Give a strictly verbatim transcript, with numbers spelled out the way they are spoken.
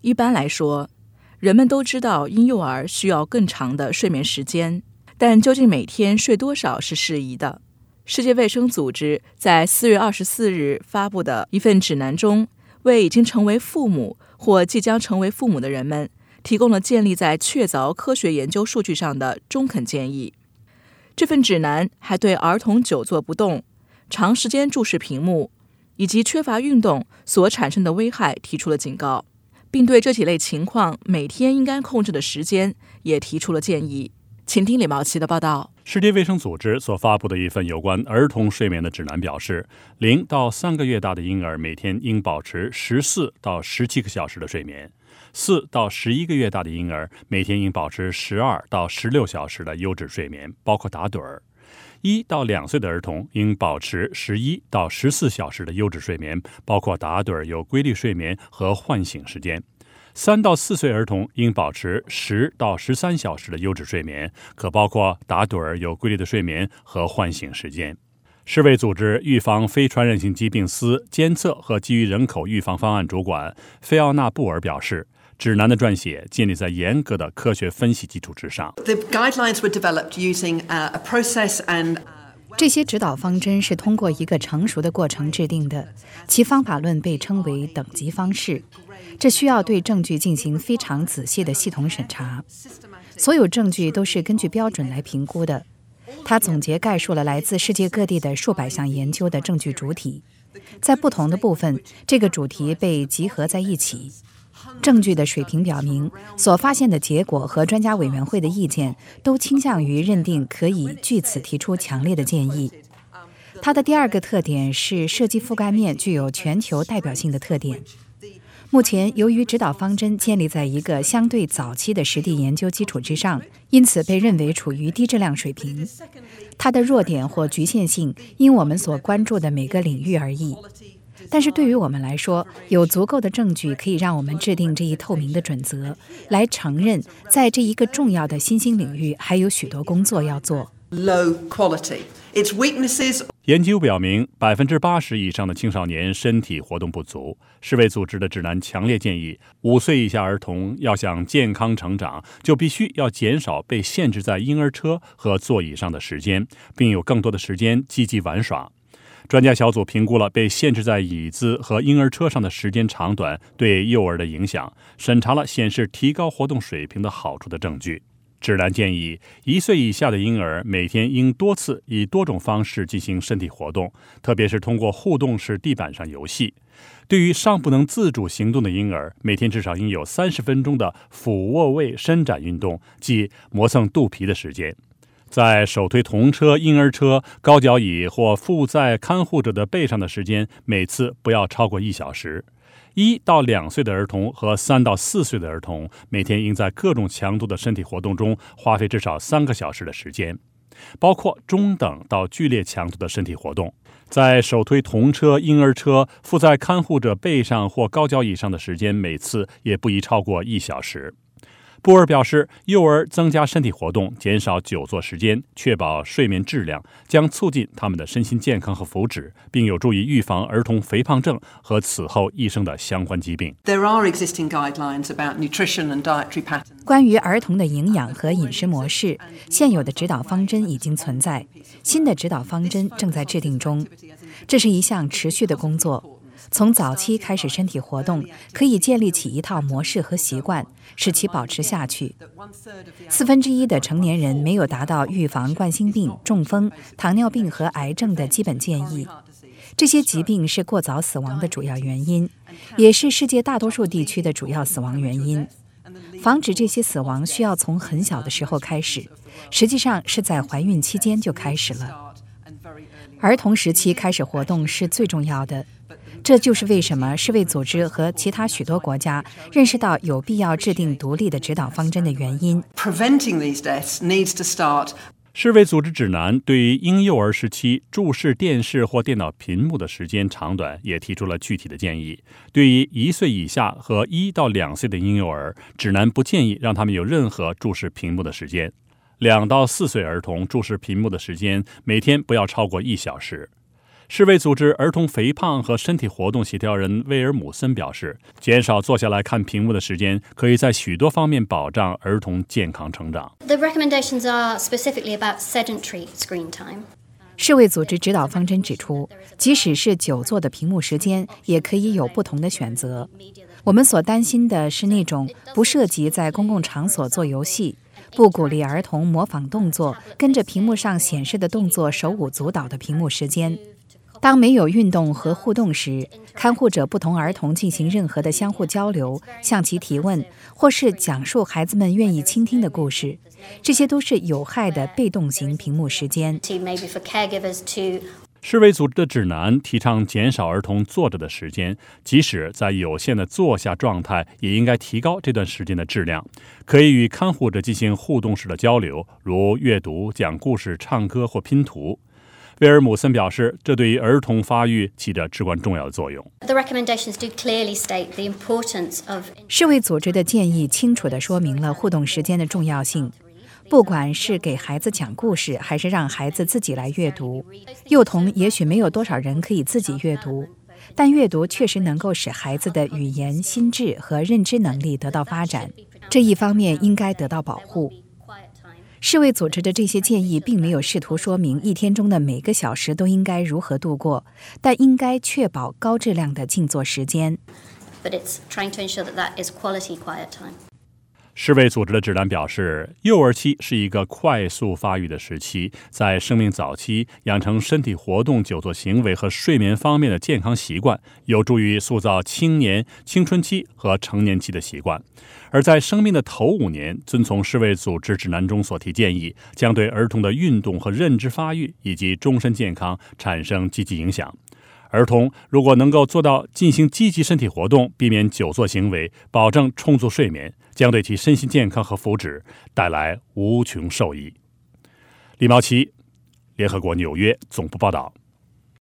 一般来说，人们都知道婴幼儿需要更长的睡眠时间，但究竟每天睡多少是适宜的？世界卫生组织在四月二十四日发布的一份指南中，为已经成为父母或即将成为父母的人们提供了建立在确凿科学研究数据上的中肯建议。这份指南还对儿童久坐不动、长时间注视屏幕以及缺乏运动所产生的危害提出了警告，并对这几类情况每天应该控制的时间也提出了建议。请听李茂琪的报道。 世界卫生组织所发布的一份有关儿童睡眠的指南表示，零到三个月大的婴儿每天应保持十四到十七个小时的睡眠，四到十一个月大的婴儿每天应保持十二到十六小时的优质睡眠，包括打盹儿。一到两岁的儿童应保持十一到十四小时的优质睡眠，包括打盹儿、有规律睡眠和唤醒时间。三到四岁儿童应保持十到十三小时的优质睡眠，可包括打盹儿、有规律的睡眠和唤醒时间。世卫组织预防非传染性疾病司监测和基于人口预防方案主管菲奥娜·布尔表示，指南的撰写建立在严格的科学分析基础之上。 The guidelines were developed using a process and 这些指导方针是通过一个成熟的过程制定的，其方法论被称为等级方式。这需要对证据进行非常仔细的系统审查，所有证据都是根据标准来评估的。它总结概述了来自世界各地的数百项研究的证据主体，在不同的部分，这个主题被集合在一起。证据的水平表明，所发现的结果和专家委员会的意见都倾向于认定可以据此提出强烈的建议。它的第二个特点是设计覆盖面具有全球代表性的特点。目前，由于指导方针建立在一个相对早期的实地研究基础之上，因此被认为处于低质量水平。它的弱点或局限性因我们所关注的每个领域而异。但是对于我们来说，有足够的证据可以让我们制定这一透明的准则，来承认在这一个重要的新兴领域还有许多工作要做。 low quality. Its weaknesses. 研究表明，百分之八十以上的青少年身体活动不足。世卫组织的指南强烈建议，五岁以下儿童要想健康成长，就必须要减少被限制在婴儿车和座椅上的时间，并有更多的时间积极玩耍。专家小组评估了被限制在椅子和婴儿车上的时间长短对幼儿的影响，审查了显示提高活动水平的好处的证据。指南建议，一岁以下的婴儿每天应多次以多种方式进行身体活动，特别是通过互动式地板上游戏。对于尚不能自主行动的婴儿，每天至少应有三十分钟的俯卧位伸展运动，即磨蹭肚皮的时间。在手推童车、婴儿车、高脚椅或附在看护者的背上的时间，每次不要超过一小时。一到两岁的儿童和三到四岁的儿童每天应在各种强度的身体活动中花费至少三个小时的时间，包括中等到剧烈强度的身体活动。在手推童车、婴儿车附在看护者背上或高脚椅上的时间，每次也不宜超过一小时。布尔表示，幼儿增加身体活动，减少久坐时间，确保睡眠质量，将促进他们的身心健康和福祉，并有助于预防儿童肥胖症和此后一生的相关疾病。 There are existing guidelines about nutrition and dietary patterns. 关于儿童的营养和饮食模式，现有的指导方针已经存在，新的指导方针正在制定中。这是一项持续的工作。从早期开始身体活动，可以建立起一套模式和习惯，使其保持下去。四分之一的成年人没有达到预防冠心病、中风、糖尿病和癌症的基本建议。这些疾病是过早死亡的主要原因，也是世界大多数地区的主要死亡原因。防止这些死亡需要从很小的时候开始，实际上是在怀孕期间就开始了。儿童时期开始活动是最重要的。这就是为什么世卫组织和其他许多国家认识到有必要制定独立的指导方针的原因。 Preventing these deaths needs to start. 世卫组织指南对于婴幼儿时期注视电视或电脑屏幕的时间长短也提出了具体的建议。对于一岁以下和一到两岁的婴幼儿，指南不建议让他们有任何注视屏幕的时间。两到四岁儿童注视屏幕的时间每天不要超过一小时。 世卫组织儿童肥胖和身体活动协调人威尔姆森表示，减少坐下来看屏幕的时间，可以在许多方面保障儿童健康成长。 The recommendations are specifically about sedentary screen time. 世卫组织指导方针指出，即使是久坐的屏幕时间，也可以有不同的选择。我们所担心的是那种不涉及在公共场所做游戏，不鼓励儿童模仿动作，跟着屏幕上显示的动作手舞足蹈的屏幕时间。当没有运动和互动时，看护者不同儿童进行任何的相互交流，向其提问，或是讲述孩子们愿意倾听的故事，这些都是有害的被动型屏幕时间。 世卫组织的指南提倡减少儿童坐着的时间，即使在有限的坐下状态，也应该提高这段时间的质量。可以与看护者进行互动式的交流，如阅读、讲故事、唱歌或拼图。威尔姆森表示，这对于儿童发育起着至关重要的作用。 世卫组织的建议清楚地说明了互动时间的重要性。不管是给孩子讲故事，还是让孩子自己来阅读，幼童也许没有多少人可以自己阅读，但阅读确实能够使孩子的语言、心智和认知能力得到发展，这一方面应该得到保护。世卫组织的这些建议并没有试图说明一天中的每个小时都应该如何度过，但应该确保高质量的静坐时间。 世卫组织的指南表示，幼儿期是一个快速发育的时期，在生命早期养成身体活动、久坐行为和睡眠方面的健康习惯，有助于塑造青年、青春期和成年期的习惯。而在生命的头五年，遵从世卫组织指南中所提建议，将对儿童的运动和认知发育以及终身健康产生积极影响。儿童如果能够做到进行积极身体活动，避免久坐行为，保证充足睡眠，将对其身心健康和福祉带来无穷受益。李茂奇，联合国纽约总部报道。